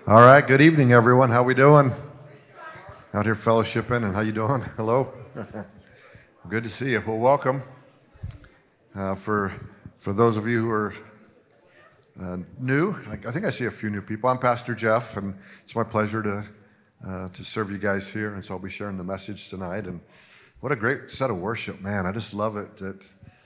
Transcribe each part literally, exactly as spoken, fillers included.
All right, good evening, everyone. How we doing? Out here fellowshipping, and how you doing? Hello. Good to see you. Well, welcome. Uh, for for those of you who are uh, new, I, I think I see a few new people. I'm Pastor Jeff, and it's my pleasure to uh, to serve you guys here. And so I'll be sharing the message tonight. And what a great set of worship, man! I just love it that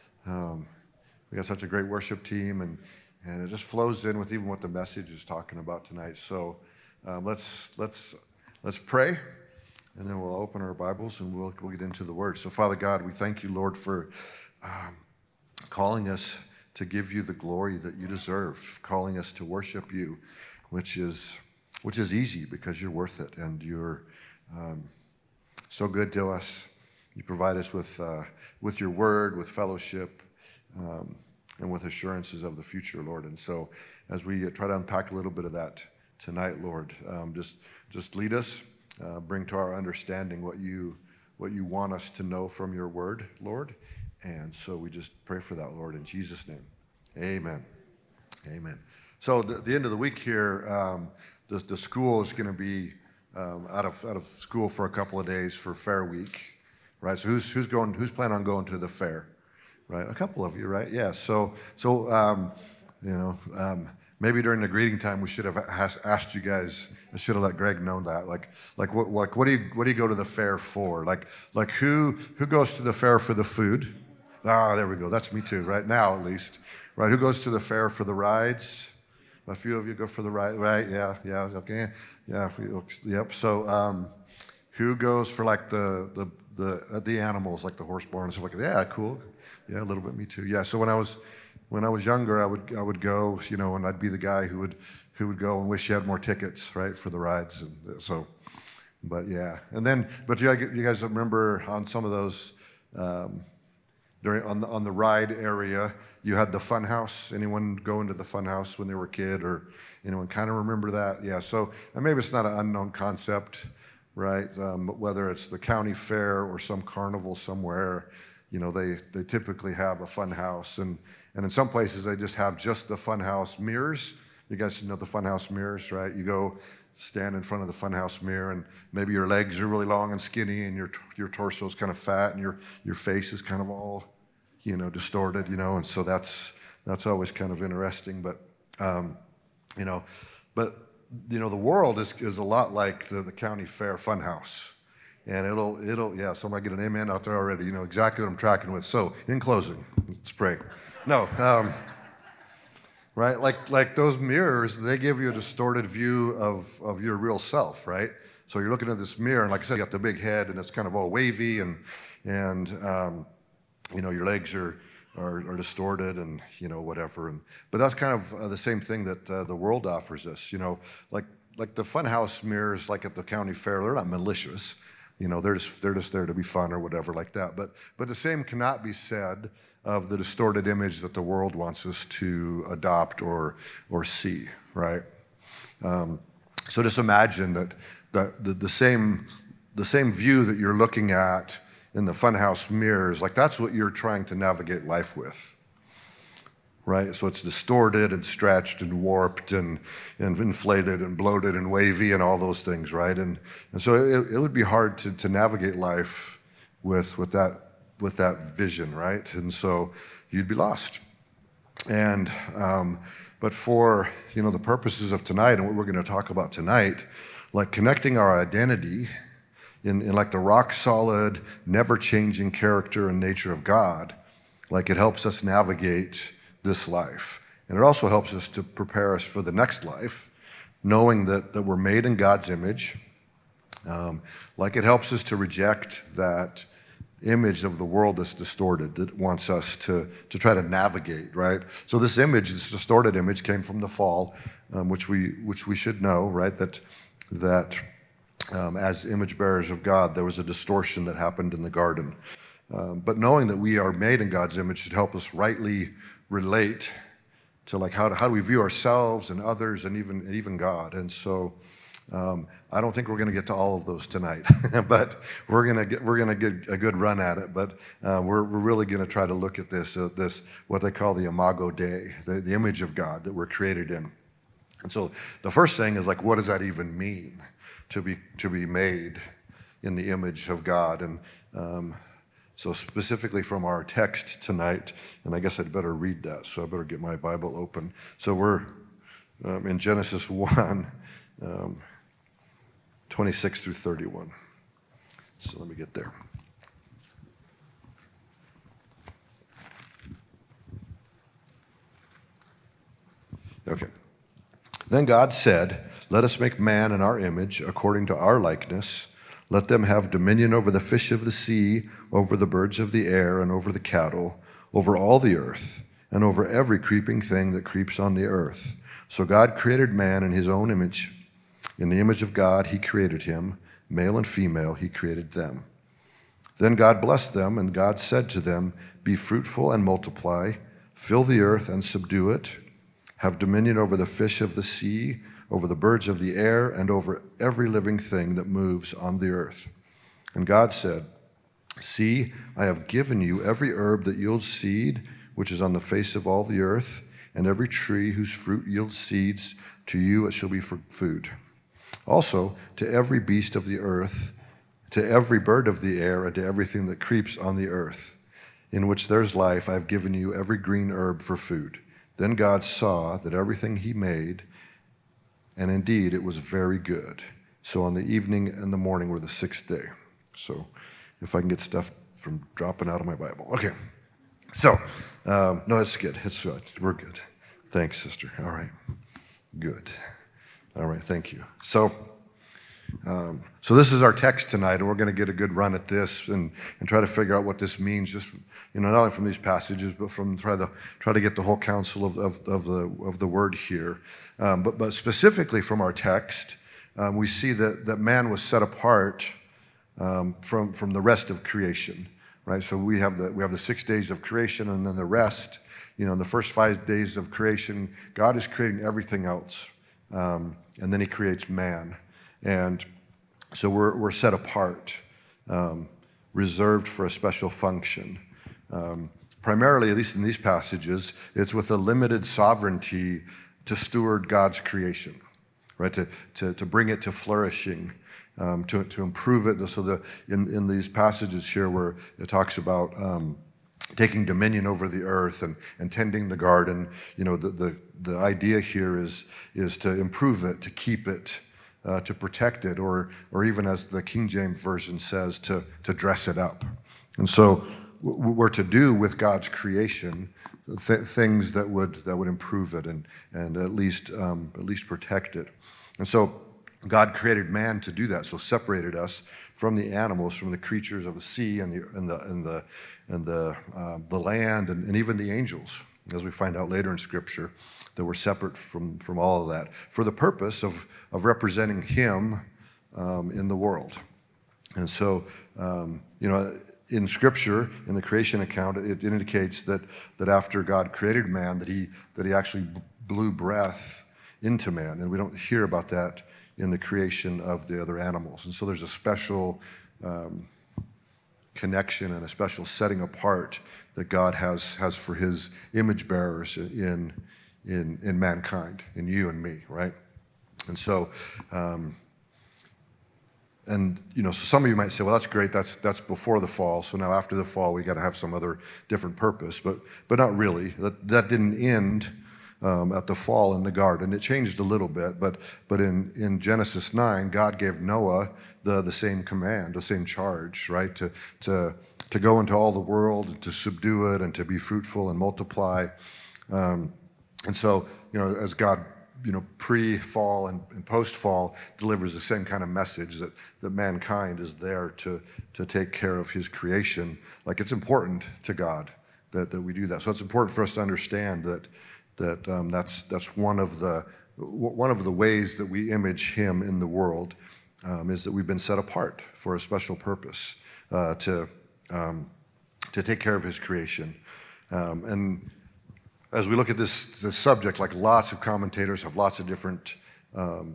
um, we got such a great worship team, and. And it just flows in with even what the message is talking about tonight. So um, let's let's let's pray, and then we'll open our Bibles and we'll we'll get into the Word. So Father God, we thank you, Lord, for um, calling us to give you the glory that you deserve, calling us to worship you, which is which is easy because you're worth it, and you're um, so good to us. You provide us with uh, with your Word, with fellowship. Um, and with assurances of the future, Lord. And so as we try to unpack a little bit of that tonight, Lord, um, just just lead us, uh, bring to our understanding what you what you want us to know from your word, Lord. And so we just pray for that, Lord, in Jesus' name. Amen. Amen. So the, the end of the week here, um, the, the school is going to be um, out of out of school for a couple of days for Fair Week, right? So who's who's going? Who's planning on going to the fair? Right, a couple of you, right? Yeah. So, so um, you know, um, maybe during the greeting time we should have asked you guys. I should have let Greg know that. Like, like what, like what do you what do you go to the fair for? Like, like who who goes to the fair for the food? Ah, there we go. That's me too, right now at least. Right? Who goes to the fair for the rides? A few of you go for the ride, right? Yeah, yeah. Okay, yeah. Yep. So, um, who goes for like the the the the animals, like the horse barn and stuff like that? Yeah, cool. Yeah, a little bit. Me too. Yeah. So when I was when I was younger, I would I would go, you know, and I'd be the guy who would who would go and wish he had more tickets, right, for the rides. And so, but yeah. And then, but you you guys remember on some of those um, during on the on the ride area, you had the fun house. Anyone go into the fun house when they were a kid, or anyone kind of remember that? Yeah. So and maybe it's not an unknown concept, right? Um, whether it's the county fair or some carnival somewhere. You know, they, they typically have a fun house, and, and in some places they just have just the fun house mirrors. You guys know the fun house mirrors, right? You go stand in front of the fun house mirror, and maybe your legs are really long and skinny, and your your torso is kind of fat, and your your face is kind of all, you know, distorted, you know, and so that's that's always kind of interesting. But um, you know, but you know, the world is is a lot like the, the county fair fun house. And it'll, it'll, yeah, somebody get an amen out there already. You know exactly what I'm tracking with. So, in closing, let's pray. No, um, right? Like, like those mirrors, they give you a distorted view of, of your real self, right? So you're looking at this mirror, and like I said, you got the big head, and it's kind of all wavy, and and um, you know your legs are, are are distorted, and you know whatever. And but that's kind of uh, the same thing that uh, the world offers us. You know, like like the funhouse mirrors, like at the county fair, they're not malicious. You know, they're just they're just there to be fun or whatever like that. But but the same cannot be said of the distorted image that the world wants us to adopt or or see, right? Um, so just imagine that the, the the same the same view that you're looking at in the funhouse mirrors, like that's what you're trying to navigate life with. Right? So it's distorted and stretched and warped and, and inflated and bloated and wavy and all those things, right? And and so it, it would be hard to, to navigate life with with that with that vision, right? And so you'd be lost. And um, but for you know the purposes of tonight and what we're going to talk about tonight, like connecting our identity in, in like the rock solid, never changing character and nature of God, like it helps us navigate this life. And it also helps us to prepare us for the next life, knowing that, that we're made in God's image. Um, like it helps us to reject that image of the world that's distorted, that wants us to, to try to navigate, right? So this image, this distorted image came from the fall, um, which we which we should know, right? That, that um, as image bearers of God, there was a distortion that happened in the garden. Um, but knowing that we are made in God's image should help us rightly relate to like how do, how do we view ourselves and others and even and even God. And so um, I don't think we're going to get to all of those tonight, but we're going to get we're going to get a good run at it. But uh, we're we're really going to try to look at this uh, this what they call the Imago Dei, the, the image of God that we're created in. And so the first thing is like, what does that even mean to be to be made in the image of God? And um, so specifically from our text tonight, and I guess I'd better read that, so I better get my Bible open. So we're um, in Genesis one, um, twenty-six through thirty-one. So let me get there. Okay. Then God said, "Let us make man in our image, according to our likeness. Let them have dominion over the fish of the sea, over the birds of the air, and over the cattle, over all the earth, and over every creeping thing that creeps on the earth." So God created man in his own image. In the image of God he created him. Male and female he created them. Then God blessed them, and God said to them, "Be fruitful and multiply, fill the earth and subdue it. Have dominion over the fish of the sea, over the birds of the air, and over every living thing that moves on the earth." And God said, "See, I have given you every herb that yields seed, which is on the face of all the earth, and every tree whose fruit yields seeds, to you it shall be for food. Also, to every beast of the earth, to every bird of the air, and to everything that creeps on the earth, in which there's life, I have given you every green herb for food." Then God saw that everything he made, and indeed it was very good. So on the evening and the morning were the sixth day. So if I can get stuff from dropping out of my Bible. Okay. So, um, no, it's good. It's good. We're good. Thanks, sister. All right. Good. All right. Thank you. So, um, so this is our text tonight, and we're going to get a good run at this and, and try to figure out what this means. Just you know, not only from these passages, but from try to try to get the whole counsel of of, of the of the word here. Um, but but specifically from our text, um, we see that that man was set apart um, from from the rest of creation. Right. So we have the we have the six days of creation, and then the rest. You know, in the first five days of creation, God is creating everything else, um, and then He creates man. And so we're we're set apart, um, reserved for a special function. Um, primarily, at least in these passages, it's with a limited sovereignty to steward God's creation, right? To to to bring it to flourishing, um, to to improve it. So the in in these passages here where it talks about um, taking dominion over the earth and, and tending the garden, you know, the the the idea here is is to improve it, to keep it. Uh, to protect it, or or even as the King James Version says, to to dress it up. And so w- we're to do with God's creation th- things that would that would improve it and and at least um, at least protect it. And so God created man to do that. So separated us from the animals, from the creatures of the sea and the and the and the and the uh, the land and, and even the angels, as we find out later in Scripture, that we're separate from, from all of that for the purpose of, of representing Him um, in the world. And so, um, you know, in Scripture, in the creation account, it indicates that that after God created man, that He that He actually blew breath into man, and we don't hear about that in the creation of the other animals. And so, there's a special um, connection and a special setting apart that God has has for His image bearers in in in mankind, in you and me, right? And so, um, and you know, so some of you might say, well, that's great. That's that's before the fall. So now after the fall, we got to have some other different purpose. But but not really. That that didn't end um, at the fall in the garden. It changed a little bit. But but in in Genesis nine, God gave Noah the the same command, the same charge, right? To to to go into all the world, to subdue it, and to be fruitful and multiply. Um, and so, you know, as God, you know, pre-fall and, and post-fall delivers the same kind of message that, that mankind is there to, to take care of His creation. Like, it's important to God that, that we do that. So it's important for us to understand that that um, that's that's one of the one of the ways that we image Him in the world um, is that we've been set apart for a special purpose uh, to um, to take care of His creation. Um, and as we look at this, this subject, like lots of commentators have lots of different um,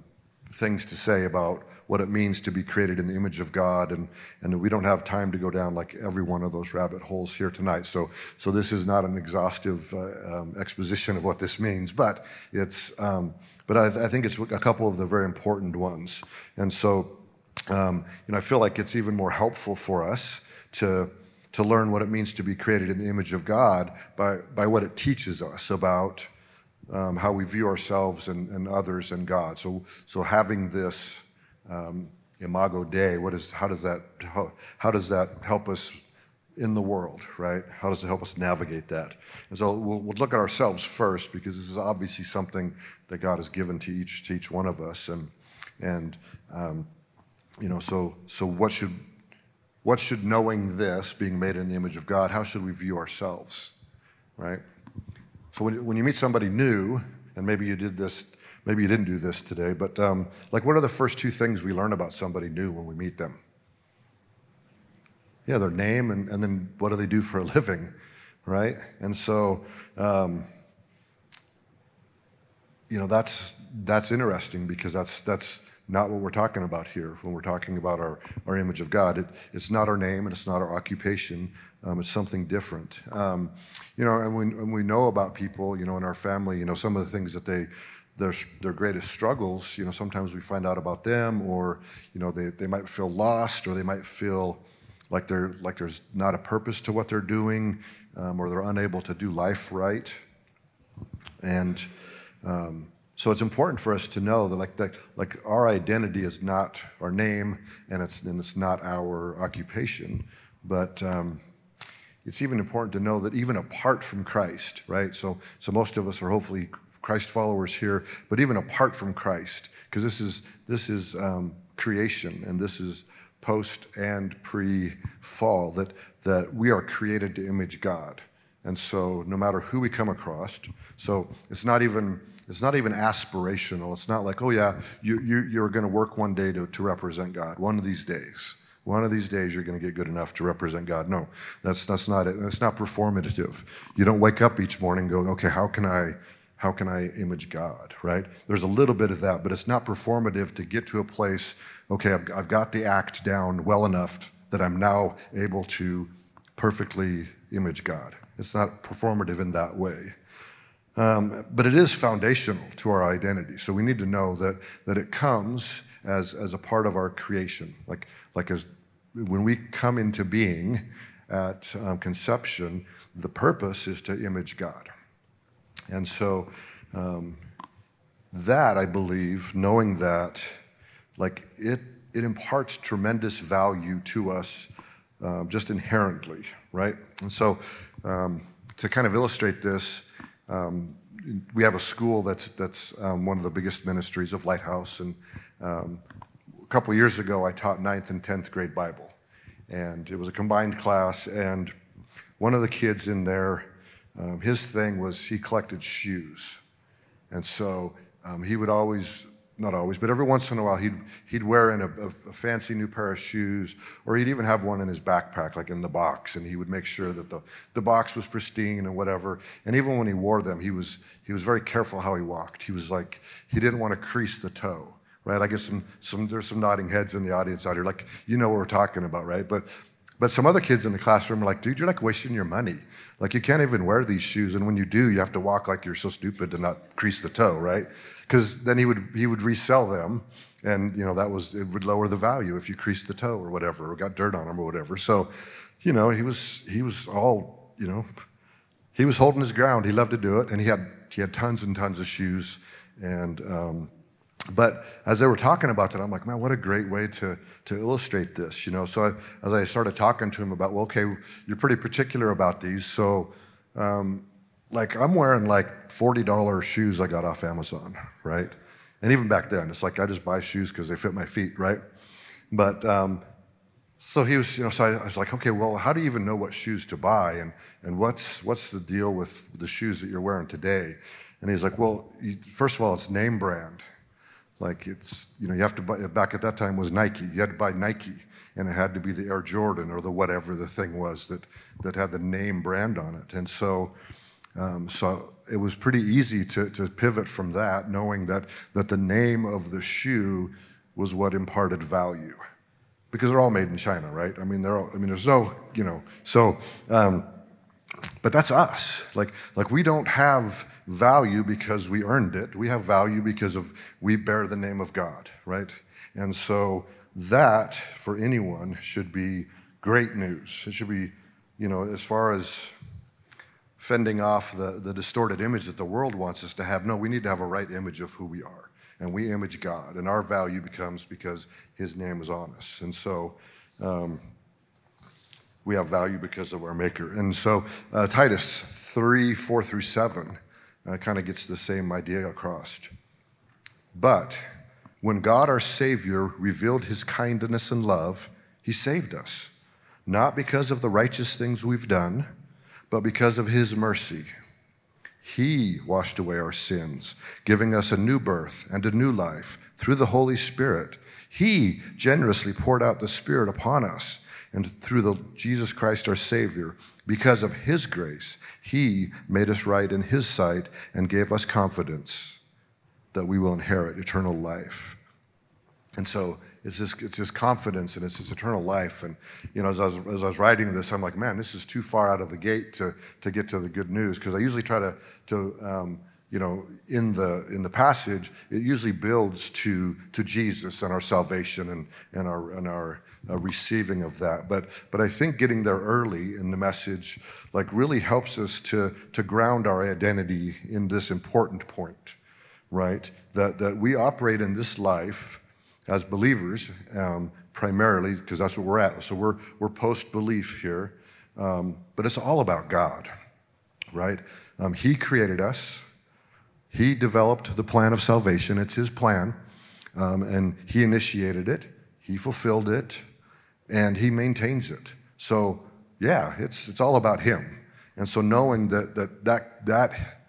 things to say about what it means to be created in the image of God, and, and we don't have time to go down like every one of those rabbit holes here tonight. So, so this is not an exhaustive uh, um, exposition of what this means, but it's, um, but I, I think it's a couple of the very important ones. And so, um, you know, I feel like it's even more helpful for us to to learn what it means to be created in the image of God by by what it teaches us about um, how we view ourselves and, and others and God. So, so having this Um, Imago Dei, what is, how does that, how, how does that help us in the world, right? How does it help us navigate that? And so we'll, we'll look at ourselves first, because this is obviously something that God has given to each, to each one of us. And, and um, you know, so, so what should, what should knowing this, being made in the image of God, how should we view ourselves, right? So when, when you meet somebody new, and maybe you did this Maybe you didn't do this today, but um, like, what are the first two things we learn about somebody new when we meet them? Yeah, their name, and, and then what do they do for a living, right? And so, um, you know, that's that's interesting, because that's that's not what we're talking about here when we're talking about our, our image of God. It, it's not our name, and it's not our occupation. Um, it's something different. Um, you know, and when, when we know about people, you know, in our family, you know, some of the things that they Their, their greatest struggles, you know, sometimes we find out about them, or, you know, they, they might feel lost, or they might feel like they're like there's not a purpose to what they're doing, um, or they're unable to do life right. And um, so it's important for us to know that like that like our identity is not our name, and it's and it's not our occupation, but um, it's even important to know that even apart from Christ, right? So so most of us are hopefully Christ followers here, but even apart from Christ, because this is this is um, creation, and this is post and pre-fall, that that we are created to image God, and so no matter who we come across, so it's not even it's not even aspirational. It's not like, oh yeah, you you you're going to work one day to to represent God one of these days. One of these days you're going to get good enough to represent God. No, that's that's not it. That's not performative. You don't wake up each morning and go, okay, how can I How can I image God, right? There's a little bit of that, but it's not performative to get to a place, okay, I've, I've got the act down well enough that I'm now able to perfectly image God. It's not performative in that way. Um, but it is foundational to our identity. So we need to know that that it comes as, as a part of our creation. Like, like as when we come into being at um, conception, the purpose is to image God. And so um, that, I believe, knowing that, like it, it imparts tremendous value to us uh, just inherently, right? And so um, to kind of illustrate this, um, we have a school that's that's um, one of the biggest ministries of Lighthouse, and um, a couple of years ago, I taught ninth and tenth grade Bible, and it was a combined class, and one of the kids in there, Um, his thing was he collected shoes. And so um, he would always, not always, but every once in a while, he'd, he'd wear in a, a, a fancy new pair of shoes, or he'd even have one in his backpack, like in the box, and he would make sure that the, the box was pristine and whatever. And even when he wore them, he was, he was very careful how he walked. He was like, he didn't want to crease the toe, right? I guess some, some, there's some nodding heads in the audience out here, like, you know what we're talking about, right? But But some other kids in the classroom are like, dude, you're like wasting your money. Like, you can't even wear these shoes, and when you do, you have to walk like you're so stupid to not crease the toe, right? Because then he would he would resell them, and you know that was it would lower the value if you creased the toe or whatever, or got dirt on them or whatever. So, you know, he was he was all you know, he was holding his ground. He loved to do it, and he had he had tons and tons of shoes, and. Um, But as they were talking about that, I'm like, man, what a great way to to illustrate this, you know. So I, as I started talking to him about, well, okay, you're pretty particular about these. So, um, like, I'm wearing like forty dollars shoes I got off Amazon, right? And even back then, it's like I just buy shoes because they fit my feet, right? But um, so he was, you know, so I, I was like, okay, well, how do you even know what shoes to buy, and and what's what's the deal with the shoes that you're wearing today? And he's like, well, you, first of all, it's name brand. Like, it's, you know, you have to buy, back at that time was Nike. You had to buy Nike, and it had to be the Air Jordan or the whatever the thing was that, that had the name brand on it. And so, um, so it was pretty easy to, to pivot from that, knowing that, that the name of the shoe was what imparted value. Because they're all made in China, right? I mean, they're all, I mean, there's no, you know, so, um, but that's us. Like, like we don't have value because we earned it. We have value because of we bear the name of God, right? And so that, for anyone, should be great news. It should be, you know, as far as fending off the, the distorted image that the world wants us to have, no, we need to have a right image of who we are. And we image God, and our value becomes because his name is on us. And so um, we have value because of our Maker. And so uh, Titus three, four through seven uh, kind of gets the same idea across. But when God our Savior revealed his kindness and love, he saved us, not because of the righteous things we've done, but because of his mercy. He washed away our sins, giving us a new birth and a new life through the Holy Spirit. He generously poured out the Spirit upon us, and through the Jesus Christ our Savior, because of his grace, he made us right in his sight and gave us confidence that we will inherit eternal life. And so it's this, it's this confidence and it's this eternal life. And, you know, as I was, as I was writing this, I'm like, man, this is too far out of the gate to, to get to the good news. Because I usually try to, to um, you know, in the in the passage, it usually builds to to Jesus and our salvation and, and our, and our uh, receiving of that. But but I think getting there early in the message, like, really helps us to, to ground our identity in this important point, right? That, that we operate in this life as believers, um, primarily, because that's what we're at. So we're we're post-belief here, um, but it's all about God, right? Um, he created us. He developed the plan of salvation. It's his plan, um, and he initiated it. He fulfilled it, and he maintains it. So yeah, it's it's all about him. And so knowing that that that that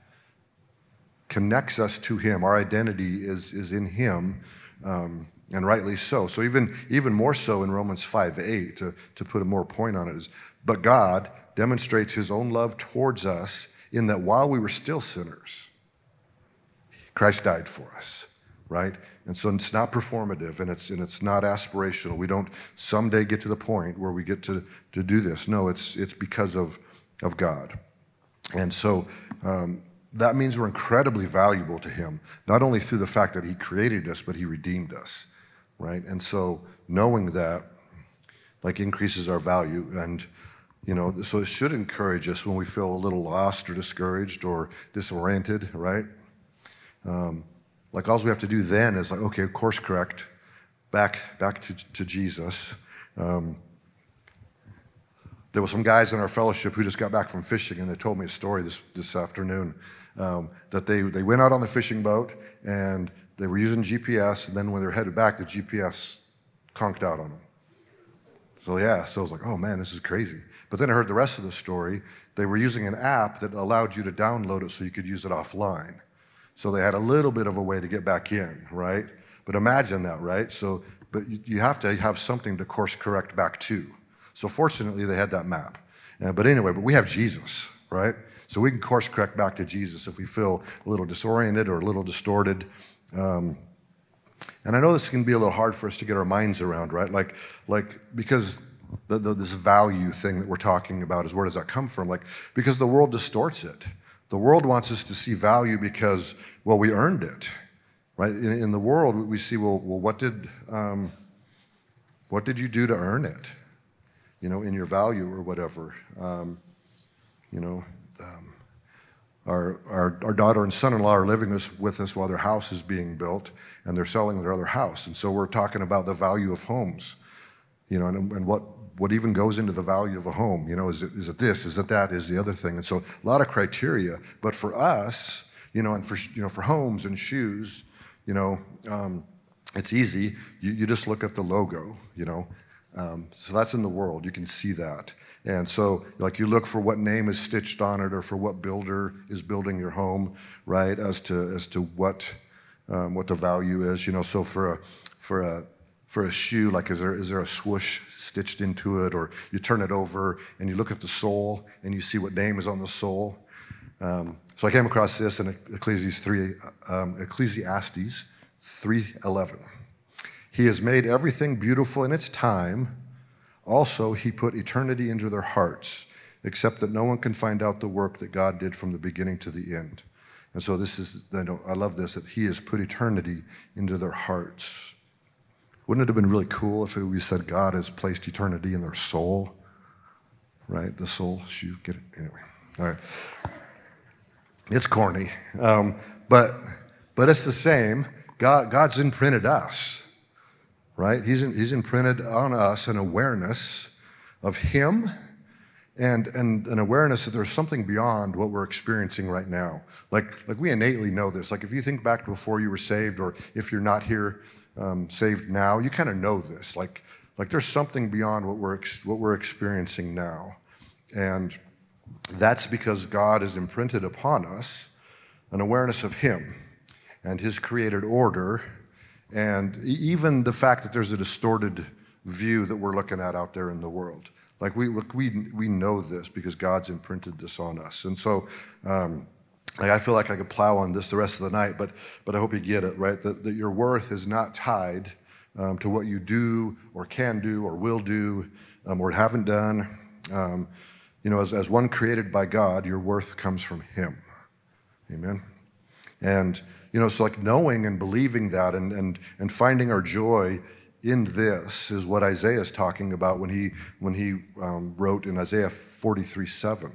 connects us to him, our identity is is in him. Um, And rightly so. So even, even more so in Romans five eight, to, to put a more point on it, is, but God demonstrates his own love towards us in that while we were still sinners, Christ died for us, right? And so it's not performative, and it's and it's not aspirational. We don't someday get to the point where we get to, to do this. No, it's it's because of, of God. And so um, that means we're incredibly valuable to him, not only through the fact that he created us, but he redeemed us. Right? And so knowing that, like, increases our value. And, you know, so it should encourage us when we feel a little lost or discouraged or disoriented, right? Um, like, all we have to do then is, like, okay, course correct, back back to, to Jesus. Um, there were some guys in our fellowship who just got back from fishing, and they told me a story this, this afternoon, um, that they, they went out on the fishing boat, and they were using G P S, and then when they were headed back, the G P S conked out on them. So yeah, so I was like, oh man, this is crazy. But then I heard the rest of the story. They were using an app that allowed you to download it so you could use it offline. So they had a little bit of a way to get back in, right? But imagine that, right? So, but you, you have to have something to course correct back to. So fortunately, they had that map. Uh, but anyway, but we have Jesus, right? So we can course correct back to Jesus if we feel a little disoriented or a little distorted. Um, and I know this can be a little hard for us to get our minds around, right? Like, like because the, the, this value thing that we're talking about is, where does that come from? Like, because the world distorts it. The world wants us to see value because, well, we earned it, right? In, in the world, we see, well, well, what did um, what did you do to earn it? You know, in your value or whatever. Um, you know. Um, Our, our, our daughter and son-in-law are living this, with us while their house is being built, and they're selling their other house. And so we're talking about the value of homes, you know, and, and what, what even goes into the value of a home. You know, is it, is it this, is it that, is the other thing? And so a lot of criteria. But for us, you know, and for, you know, for homes and shoes, you know, um, it's easy. You, you just look at the logo, you know. Um, so that's in the world. You can see that. And so, like, you look for what name is stitched on it, or for what builder is building your home, right? As to as to what um, what the value is, you know. So for a for a for a shoe, like, is there is there a swoosh stitched into it, or you turn it over and you look at the sole and you see what name is on the sole. Um, so I came across this in Ecclesiastes three, um, Ecclesiastes three eleven. He has made everything beautiful in its time. Also, he put eternity into their hearts, except that no one can find out the work that God did from the beginning to the end. And so this is, I, don't, I love this, that he has put eternity into their hearts. Wouldn't it have been really cool if we said God has placed eternity in their soul? Right? The soul, you get it? Anyway, all right. It's corny, um, but but it's the same. God, God's imprinted us, right? He's in, He's imprinted on us an awareness of Him and and an awareness that there's something beyond what we're experiencing right now. Like like we innately know this. Like if you think back to before you were saved, or if you're not here um, saved now, you kind of know this. Like like there's something beyond what we're ex- what we're experiencing now, and that's because God has imprinted upon us an awareness of Him and His created order, and even the fact that there's a distorted view that we're looking at out there in the world. Like we we we know this because God's imprinted this on us. And so um, like I feel like I could plow on this the rest of the night, but but I hope you get it, right? That, that your worth is not tied um, to what you do or can do or will do um, or haven't done. Um, You know, as, as one created by God, your worth comes from Him. Amen? And, you know, so like knowing and believing that and, and, and finding our joy in this is what Isaiah is talking about when he, when he um, wrote in Isaiah forty-three seven.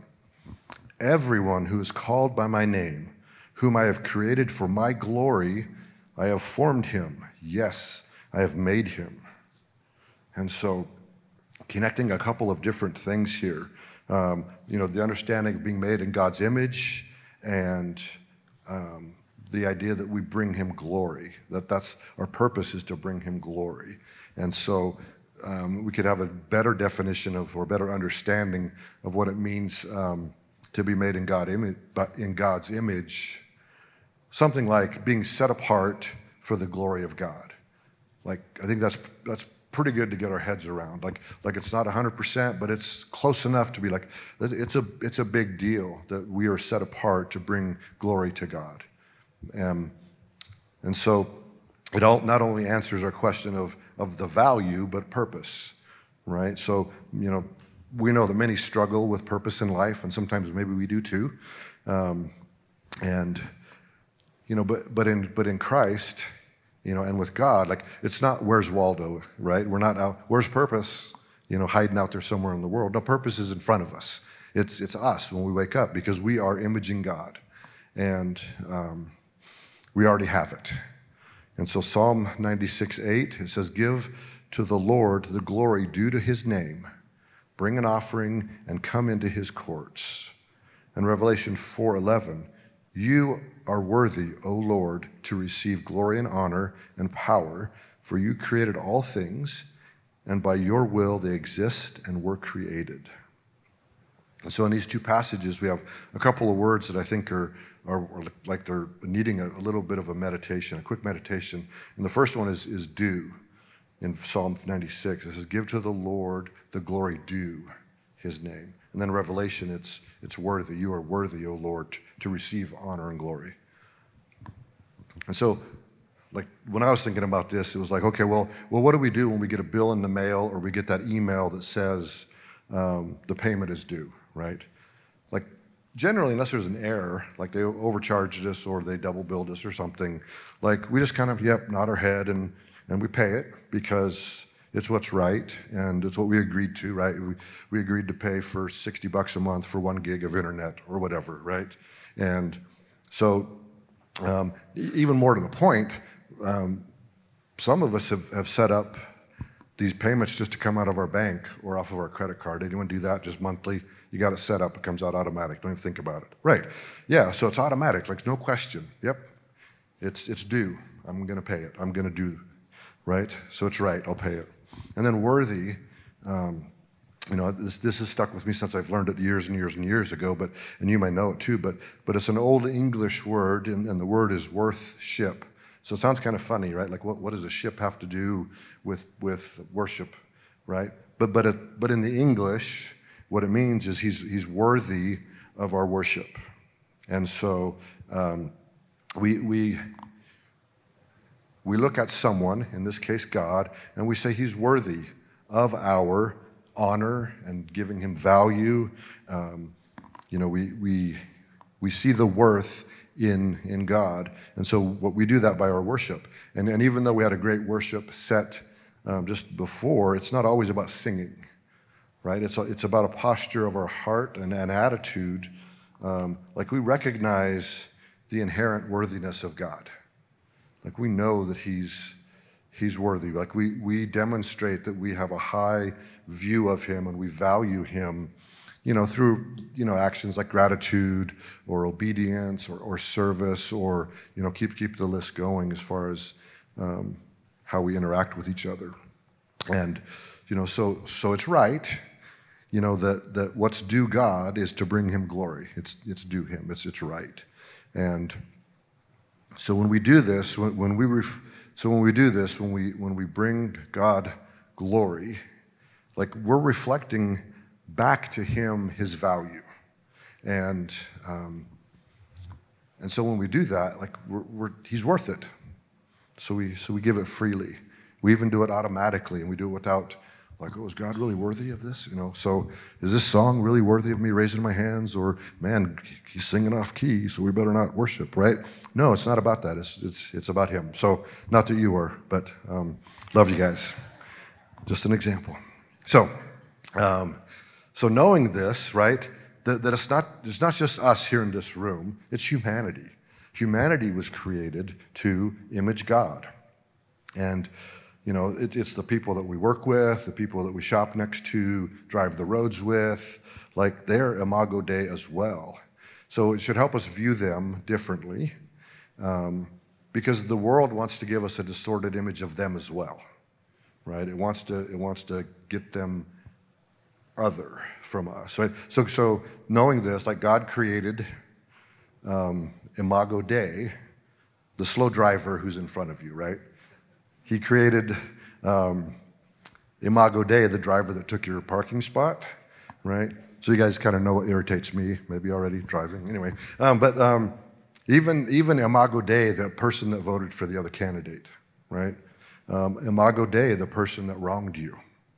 Everyone who is called by my name, whom I have created for my glory, I have formed him. Yes, I have made him. And so connecting a couple of different things here. Um, you know, the understanding of being made in God's image and um, the idea that we bring Him glory, that that's our purpose is to bring Him glory. And so um, we could have a better definition of or better understanding of what it means um, to be made in, God imi- in God's image, something like being set apart for the glory of God. Like, I think that's that's pretty good to get our heads around. Like, like it's not one hundred percent, but it's close enough to be like, it's a it's a big deal that we are set apart to bring glory to God. Um, and so it all not only answers our question of, of the value, but purpose, right? So, you know, we know that many struggle with purpose in life, and sometimes maybe we do too. Um, and, you know, but but in but in Christ, you know, and with God, like, it's not, where's Waldo, right? We're not out, where's purpose, you know, hiding out there somewhere in the world. No, purpose is in front of us. It's it's us when we wake up because we are imaging God. And um, we already have it. And so Psalm ninety-six eight, it says, give to the Lord the glory due to His name. Bring an offering and come into His courts. And Revelation four eleven, you are worthy, O Lord, to receive glory and honor and power, for you created all things, and by your will they exist and were created. And so in these two passages, we have a couple of words that I think are, are, are like they're needing a, a little bit of a meditation, a quick meditation. And the first one is, is due in Psalm ninety-six. It says, give to the Lord the glory due His name. And then Revelation, it's it's worthy. You are worthy, O Lord, to receive honor and glory. And so, like, when I was thinking about this, it was like, okay, well, well, what do we do when we get a bill in the mail or we get that email that says um, the payment is due, right? Like, generally, unless there's an error, like they overcharged us or they double billed us or something, like, we just kind of, yep, nod our head and, and we pay it because it's what's right, and it's what we agreed to, right? We, we agreed to pay for sixty bucks a month for one gig of internet or whatever, right? And so, um, even more to the point, um, some of us have, have set up these payments just to come out of our bank or off of our credit card. Anyone do that? Just monthly? You got it set up, it comes out automatic. Don't even think about it. Right. Yeah, so it's automatic, like no question. Yep, it's it's due. I'm gonna pay it. I'm gonna do, right? So it's right, I'll pay it. And then worthy, um, you know, this this has stuck with me since I've learned it years and years and years ago, but and you might know it too, but but it's an old English word, and, and the word is worth-ship. So it sounds kind of funny, right? Like, what, what does a ship have to do with with worship, right? But but it, but in the English, what it means is he's he's worthy of our worship. And so um, we, we, we look at someone, in this case God, and we say he's worthy of our honor and giving him value. Um, you know, we, we, we see the worth in, in God. And so what we do that by our worship. And, and even though we had a great worship set um, just before, it's not always about singing, right? It's, it's about a posture of our heart and an attitude. Um, like we recognize the inherent worthiness of God. Like we know that he's, he's worthy. Like we, we demonstrate that we have a high view of him and we value him, you know, through, you know, actions like gratitude or obedience or, or service or, you know, keep, keep the list going as far as um, how we interact with each other. And, you know, so, so it's right, you know, that, that what's due God is to bring him glory. It's, it's due him. It's, it's right. And so when we do this, when, when we ref, so when we do this, when we when we bring God glory, like we're reflecting back to him his value, and um, and so when we do that, like we're, we're he's worth it. So we so we give it freely. We even do it automatically, and we do it without like, oh, is God really worthy of this? You know, so is this song really worthy of me raising my hands? Or, man, he's singing off key, so we better not worship, right? No, it's not about that. It's it's it's about him. So not that you are, but um, love you guys. Just an example. So, um, so knowing this, right, that, that it's not it's not just us here in this room. It's humanity. Humanity was created to image God, and you know, it, it's the people that we work with, the people that we shop next to, drive the roads with, like they're Imago Dei as well. So it should help us view them differently um, because the world wants to give us a distorted image of them as well, right? It wants to, it wants to get them other from us, right? So, so knowing this, like God created um, Imago Dei, the slow driver who's in front of you, right? He created um, Imago Dei, the driver that took your parking spot, right? So you guys kind of know what irritates me, maybe already driving. Anyway, um, but um, even even Imago Dei, the person that voted for the other candidate, right? Um, Imago Dei, the person that wronged you,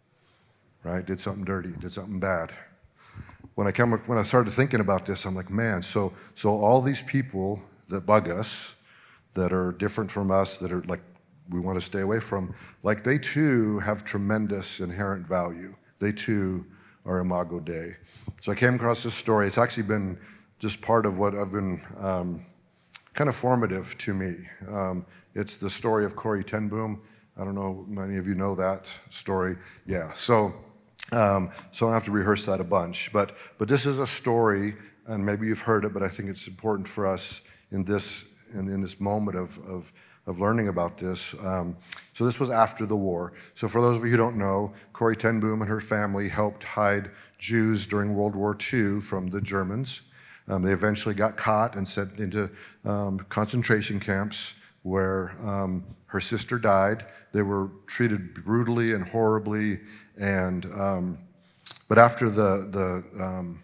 right? Did something dirty, did something bad. When I come, when I started thinking about this, I'm like, man, so so all these people that bug us, that are different from us, that are like, we want to stay away from, like they too have tremendous inherent value. They too are Imago Dei. So I came across this story. It's actually been just part of what I've been um, kind of formative to me. Um, it's the story of Corrie ten Boom. I don't know, many of you know that story. Yeah, so um, so I don't have to rehearse that a bunch. But but this is a story, and maybe you've heard it, but I think it's important for us in this in, in this moment of of of learning about this. Um, so this was after the war. So for those of you who don't know, Corrie ten Boom and her family helped hide Jews during World War Two from the Germans. Um, they eventually got caught and sent into um, concentration camps where um, her sister died. They were treated brutally and horribly. And um, but after the the um,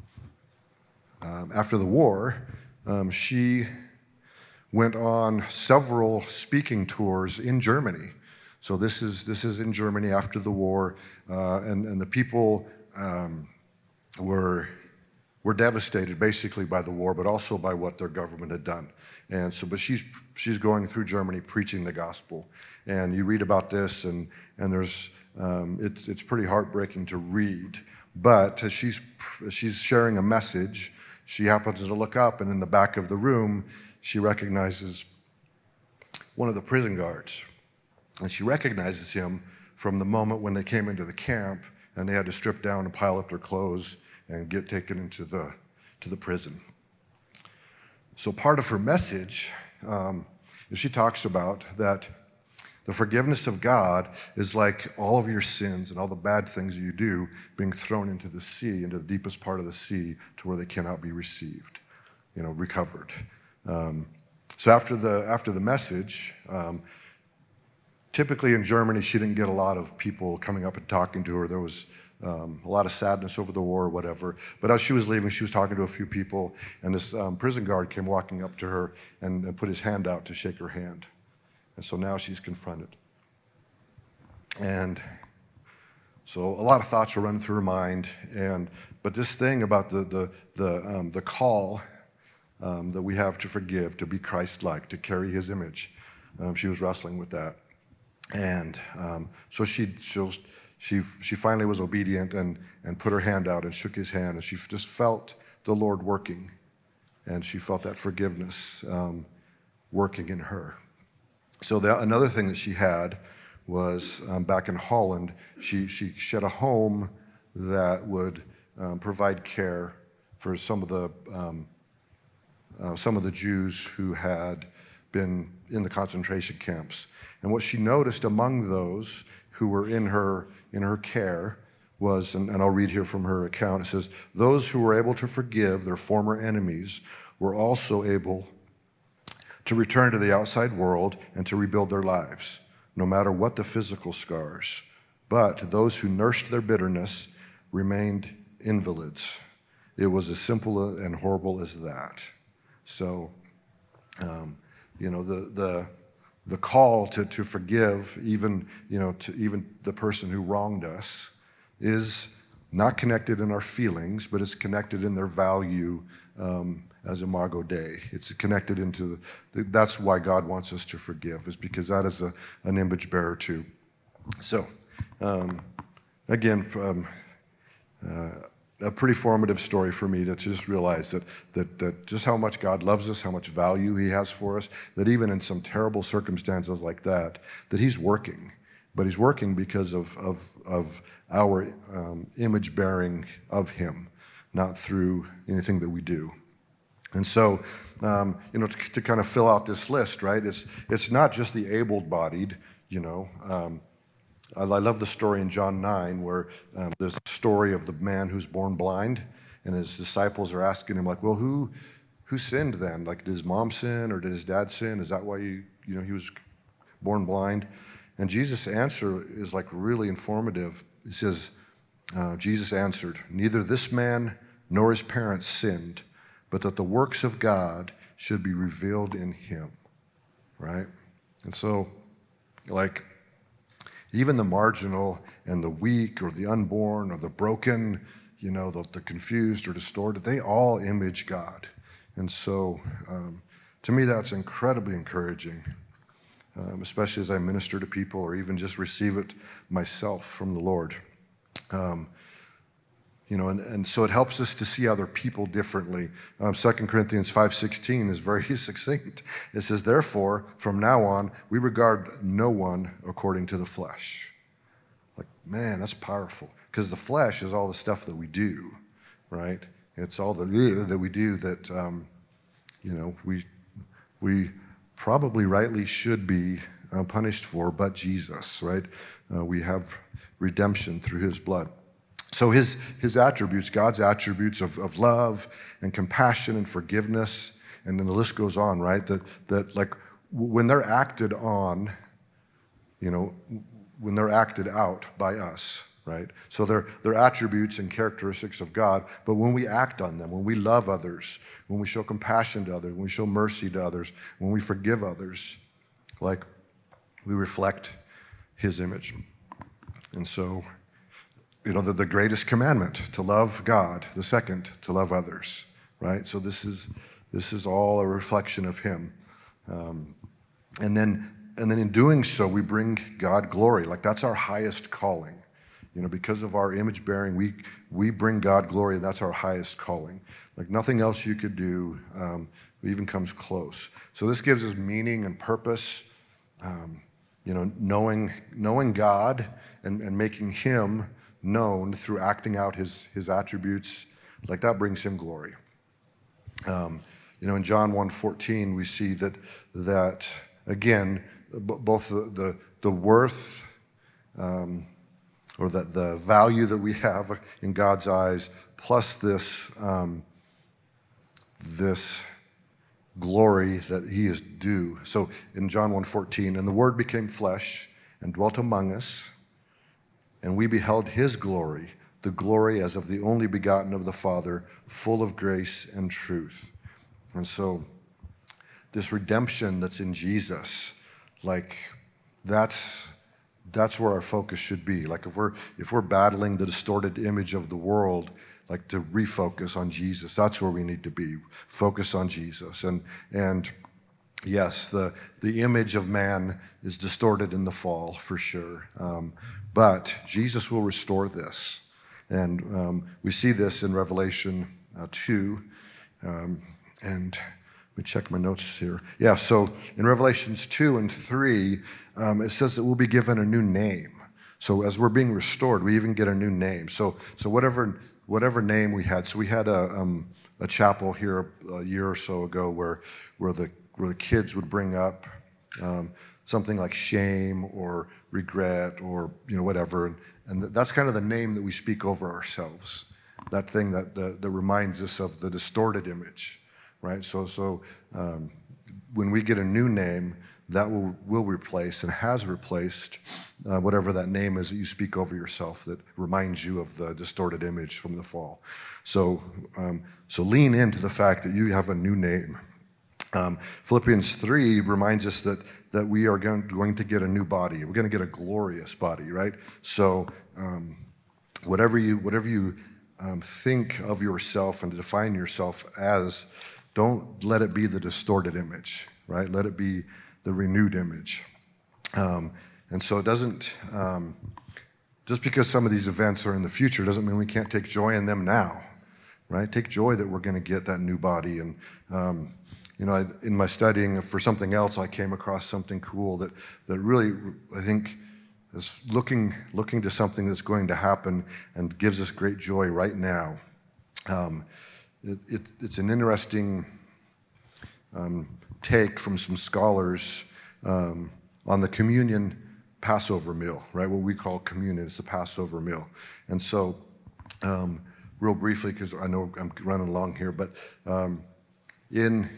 um, after the war, um, she went on several speaking tours in Germany. So this is this is in Germany after the war, uh, and and the people um, were were devastated basically by the war, but also by what their government had done. And so, but she's she's going through Germany preaching the gospel, and you read about this, and and there's um, it's it's pretty heartbreaking to read. But as she's as she's sharing a message, she happens to look up, and in the back of the room, she recognizes one of the prison guards. And she recognizes him from the moment when they came into the camp and they had to strip down and pile up their clothes and get taken into the, to the prison. So part of her message um, is she talks about that the forgiveness of God is like all of your sins and all the bad things you do being thrown into the sea, into the deepest part of the sea, to where they cannot be received, you know, recovered. Um, so after the after the message, um, typically in Germany, she didn't get a lot of people coming up and talking to her. There was um, a lot of sadness over the war or whatever. But as she was leaving, she was talking to a few people, and this um, prison guard came walking up to her and, and put his hand out to shake her hand. And so now she's confronted. And so a lot of thoughts were running through her mind, and but this thing about the the the um, the call um, that we have to forgive, to be Christ-like, to carry His image, um, she was wrestling with that, and um, so she she she she finally was obedient and and put her hand out and shook his hand, and she just felt the Lord working, and she felt that forgiveness um, working in her. So the, another thing that she had was um, back in Holland, she, she, she had a home that would um, provide care for some of the um, uh, some of the Jews who had been in the concentration camps. And what she noticed among those who were in her in her care was, and, and I'll read here from her account, it says, those who were able to forgive their former enemies were also able to return to the outside world and to rebuild their lives, no matter what the physical scars. But those who nursed their bitterness remained invalids. It was as simple and horrible as that. So, um, you know, the the the call to, to forgive, even, you know, to even the person who wronged us, is not connected in our feelings, but it's connected in their value um, as Imago Dei. It's connected into, the, that's why God wants us to forgive, is because that is a, an image bearer too. So, um, again, um, uh, a pretty formative story for me to just realize that, that that just how much God loves us, how much value He has for us, that even in some terrible circumstances like that, that He's working. But He's working because of, of, of our um, image bearing of Him, not through anything that we do. And so, um, you know, to, to kind of fill out this list, right, it's, it's not just the able-bodied, you know. Um, I, I love the story in John nine where um, there's a story of the man who's born blind, and his disciples are asking him, like, well, who who sinned then? Like, did his mom sin or did his dad sin? Is that why you, you know, he was born blind? And Jesus' answer is like really informative. He says, uh, Jesus answered, neither this man nor his parents sinned, but that the works of God should be revealed in him, right? And so, like, even the marginal and the weak or the unborn or the broken, you know, the, the confused or distorted, they all image God. And so, um, to me, that's incredibly encouraging, um, especially as I minister to people or even just receive it myself from the Lord. Um, You know, and, and so it helps us to see other people differently. Um, Second Corinthians five sixteen is very succinct. It says, therefore, from now on, we regard no one according to the flesh. Like, man, that's powerful. Because the flesh is all the stuff that we do, right? It's all the that we do that, um, you know, we, we probably rightly should be uh, punished for, but Jesus, right? Uh, we have redemption through His blood. So his his attributes, God's attributes of, of love and compassion and forgiveness, and then the list goes on, right? That that like when they're acted on, you know, when they're acted out by us, right? So they're they're attributes and characteristics of God, but when we act on them, when we love others, when we show compassion to others, when we show mercy to others, when we forgive others, like we reflect His image. And so, you know, the, the greatest commandment, to love God. The second, to love others, right? So this is this is all a reflection of Him. Um, and then and then in doing so, we bring God glory. Like, that's our highest calling. You know, because of our image bearing, we we bring God glory, and that's our highest calling. Like, nothing else you could do um, even comes close. So this gives us meaning and purpose. Um, you know, knowing knowing God and, and making Him known through acting out his, his attributes, like that brings Him glory. Um, you know, in John one fourteen, we see that, that again, b- both the, the, the worth um, or the, the value that we have in God's eyes, plus this, um, this glory that He is due. So in John one fourteen, and the Word became flesh and dwelt among us, and we beheld His glory, the glory as of the only begotten of the Father, full of grace and truth. And so this redemption that's in Jesus, like that's that's where our focus should be. Like if we're if we're battling the distorted image of the world, like to refocus on Jesus. That's where we need to be. Focus on Jesus. And and yes, the the image of man is distorted in the fall for sure. Um, but Jesus will restore this. And um, we see this in Revelation uh, two. Um, and let me check my notes here. Yeah, so in Revelations two and three, um, it says that we'll be given a new name. So as we're being restored, we even get a new name. So so whatever whatever name we had. So we had a um, a chapel here a year or so ago where where the where the kids would bring up um, something like shame or regret or you know whatever, and, and that's kind of the name that we speak over ourselves. That thing that that, that reminds us of the distorted image. Right, so so um, when we get a new name, that will will replace and has replaced uh, whatever that name is that you speak over yourself that reminds you of the distorted image from the fall. So um, so lean into the fact that you have a new name. Um, Philippians three reminds us that that we are going, going to get a new body. We're going to get a glorious body, right? So um, whatever you whatever you um, think of yourself and define yourself as. Don't let it be the distorted image, right? Let it be the renewed image. Um, and so it doesn't, um, just because some of these events are in the future doesn't mean we can't take joy in them now, right? Take joy that we're going to get that new body. And, um, you know, I, in my studying for something else, I came across something cool that, that really, I think, is looking, looking to something that's going to happen and gives us great joy right now. Um, It, it, it's an interesting um, take from some scholars um, on the communion Passover meal, right? What we call communion is the Passover meal. And so, um, real briefly, because I know I'm running along here, but um, in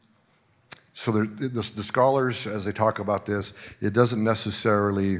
so there, the, the scholars, as they talk about this, it doesn't necessarily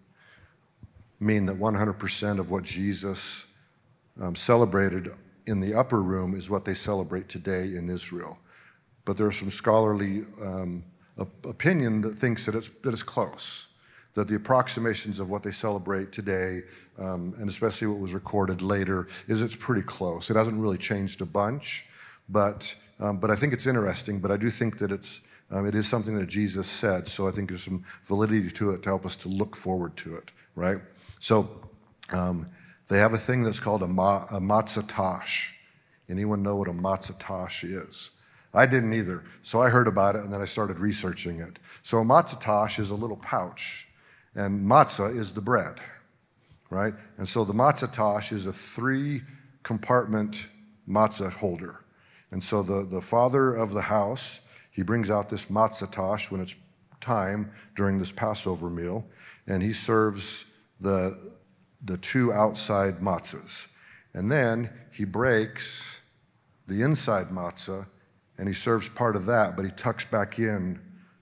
mean that one hundred percent of what Jesus um, celebrated in the upper room is what they celebrate today in Israel. But there's some scholarly um, opinion that thinks that it's, that it's close, that the approximations of what they celebrate today, um, and especially what was recorded later, is it's pretty close. It hasn't really changed a bunch, but um, but I think it's interesting, but I do think that it's um, it is something that Jesus said, so I think there's some validity to it to help us to look forward to it, right? So, um, they have a thing that's called a, ma- a matzah tash. Anyone know what a matzah tash is? I didn't either. So I heard about it, and then I started researching it. So a matzah tash is a little pouch, and matzah is the bread, right? And so the matzah tash is a three-compartment matzah holder. And so the, the father of the house, he brings out this matzah tash when it's time during this Passover meal, and he serves the the two outside matzahs. And then he breaks the inside matzah and he serves part of that, but he tucks back in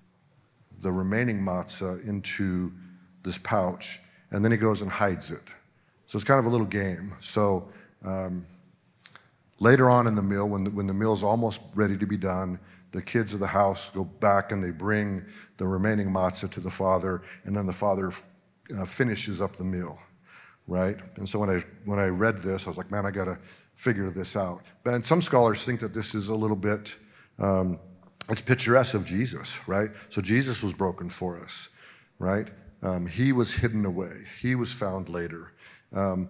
the remaining matzah into this pouch, and then he goes and hides it. So it's kind of a little game. So um, later on in the meal, when the, when the meal's almost ready to be done, the kids of the house go back and they bring the remaining matzah to the father, and then the father uh, finishes up the meal. Right? And so when I when I read this, I was like, man, I got to figure this out. But and some scholars think that this is a little bit, um, it's picturesque of Jesus, right? So Jesus was broken for us, right? Um, he was hidden away. He was found later. Um,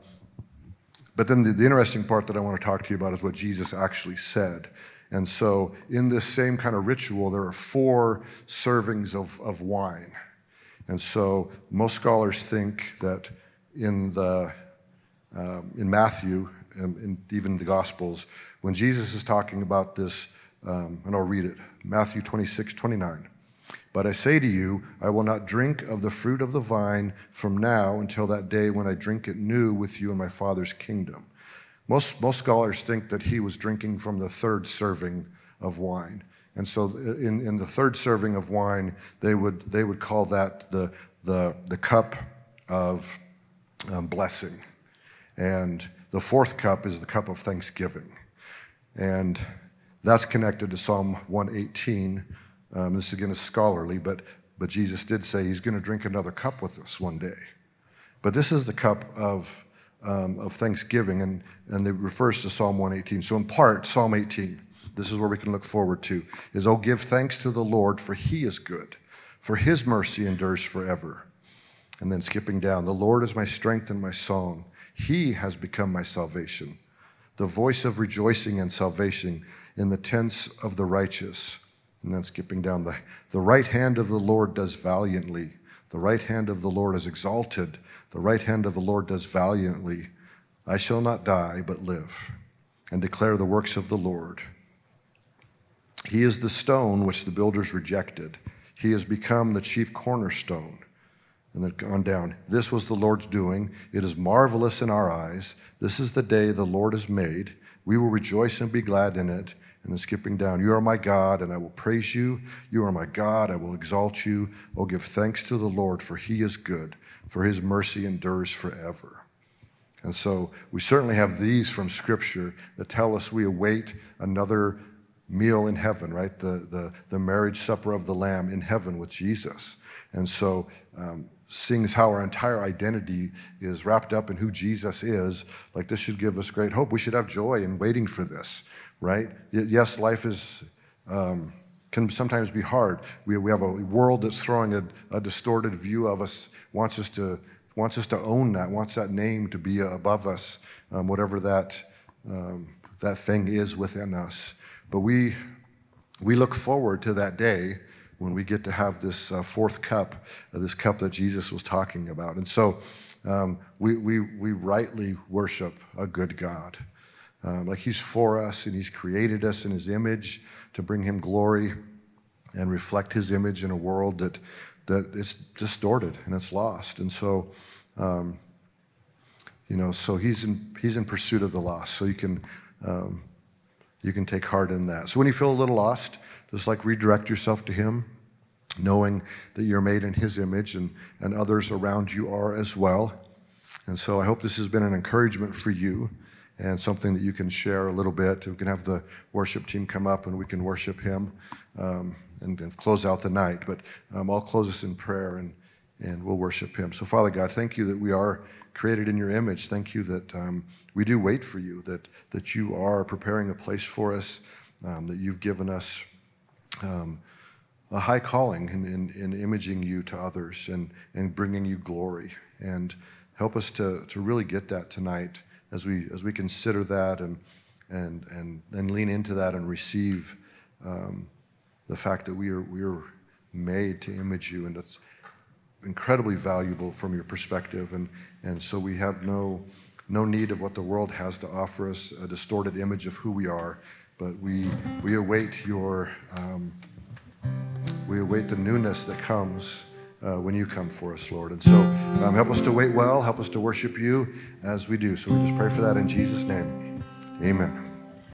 but then the, the interesting part that I want to talk to you about is what Jesus actually said. And so in this same kind of ritual, there are four servings of, of wine. And so most scholars think that in the um, in Matthew and in even the Gospels, when Jesus is talking about this, um, and I'll read it, Matthew twenty-six, twenty-nine. But I say to you, I will not drink of the fruit of the vine from now until that day when I drink it new with you in my Father's kingdom. Most, most scholars think that he was drinking from the third serving of wine. And so in, in the third serving of wine, they would they would call that the the, the cup of um, blessing. And the fourth cup is the cup of thanksgiving. And that's connected to Psalm one eighteen. Um, this again is scholarly, but, but Jesus did say he's going to drink another cup with us one day. But this is the cup of, um, of thanksgiving, and, and it refers to Psalm one eighteen. So in part, Psalm eighteen, this is where we can look forward to, is, "Oh, give thanks to the Lord, for he is good, for his mercy endures forever." And then skipping down, "The Lord is my strength and my song. He has become my salvation, the voice of rejoicing and salvation in the tents of the righteous." And then skipping down, the, the right hand of the Lord does valiantly. The right hand of the Lord is exalted. The right hand of the Lord does valiantly. I shall not die, but live, and declare the works of the Lord. He is the stone which the builders rejected. He has become the chief cornerstone. And then on down, "This was the Lord's doing. It is marvelous in our eyes. This is the day the Lord has made. We will rejoice and be glad in it." And then skipping down, "You are my God, and I will praise you. You are my God, I will exalt you. Oh, give thanks to the Lord, for he is good, for his mercy endures forever." And so we certainly have these from Scripture that tell us we await another meal in heaven, right? The, the, the marriage supper of the Lamb in heaven with Jesus. And so um, seeing as how our entire identity is wrapped up in who Jesus is, like this should give us great hope. We should have joy in waiting for this, right? Yes, life is um, can sometimes be hard. We, we have a world that's throwing a, a distorted view of us, wants us to wants us to own that, wants that name to be above us, um, whatever that um, that thing is within us. But we we look forward to that day when we get to have this uh, fourth cup, uh, this cup that Jesus was talking about. And so um, we, we, we rightly worship a good God. Um, like he's for us, and he's created us in his image to bring him glory and reflect his image in a world that, that it's distorted and it's lost. And so, um, you know, so he's in, he's in pursuit of the lost. So you can, um, you can take heart in that. So when you feel a little lost, just like redirect yourself to him, knowing that you're made in his image, and, and others around you are as well. And so I hope this has been an encouragement for you and something that you can share a little bit. We can have the worship team come up and we can worship him um, and, and close out the night. But um, I'll close us in prayer, and, and we'll worship him. So Father God, thank you that we are created in your image. Thank you that um, we do wait for you, that, that you are preparing a place for us, um, that you've given us Um, a high calling in, in, in imaging you to others and, and bringing you glory. And help us to, to really get that tonight as we as we consider that and and and, and lean into that and receive um, the fact that we are we are made to image you, and it's incredibly valuable from your perspective. And, and so we have no no need of what the world has to offer us, a distorted image of who we are. But we we await your um, we await the newness that comes uh, when you come for us, Lord. And so um, help us to wait well, help us to worship you as we do. So we just pray for that in Jesus' name. Amen.